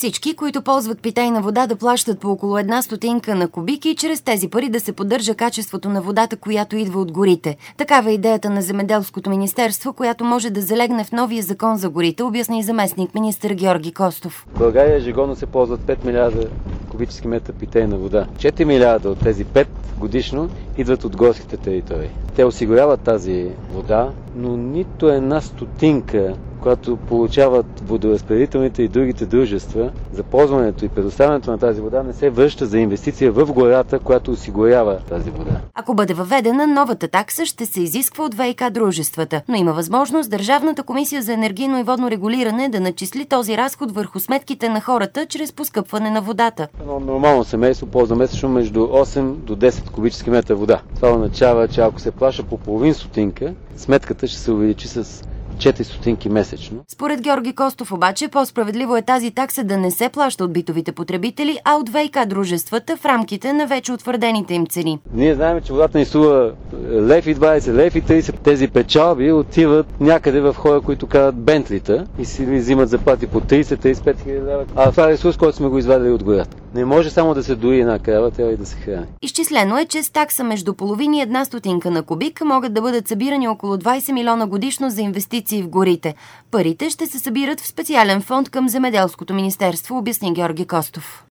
Всички, които ползват питейна вода, да плащат по около 1 стотинка на кубик и чрез тези пари да се поддържа качеството на водата, която идва от горите. Такава е идеята на Земеделското министерство, която може да залегне в новия закон за горите, обясни заместник министър Георги Костов. В България ежегодно се ползват 5 милиарда кубически метра питейна вода. 4 милиарда от тези 5 годишно идват от горските територии. Те осигуряват тази вода, но нито една стотинка, която получават водоразпределителните и другите дружества за ползването и предоставянето на тази вода, не се връща за инвестиция в гората, която осигурява тази вода. Ако бъде въведена, новата такса ще се изисква от ВиК дружествата, но има възможност Държавната комисия за енергийно и водно регулиране да начисли този разход върху сметките на хората чрез поскъпване на водата. Едно нормално семейство ползва месечно между 8 до 10 кубически метра вода. Това означава, че ако се плаща по половин стотинка, сметката ще се увеличи с 4 стотинки месечно. Според Георги Костов обаче, по-справедливо е тази такса да не се плаща от битовите потребители, а от ВиК дружествата в рамките на вече утвърдените им цени. Ние знаем, че водата ни струва 1,20 лев, 1,30 лев. Тези печалби отиват някъде в хора, които карат бентлита и си взимат заплати по 30-35 хиляди лева. А това е ресурс, който сме го извадили от гората. Не може само да се дои една крава, трябва и да се храни. Изчислено е, че с такса между половин и 1 стотинка на кубик могат да бъдат събирани около 20 милиона годишно за инвестиции в горите. Парите ще се събират в специален фонд към Земеделското министерство, обясни Георги Костов.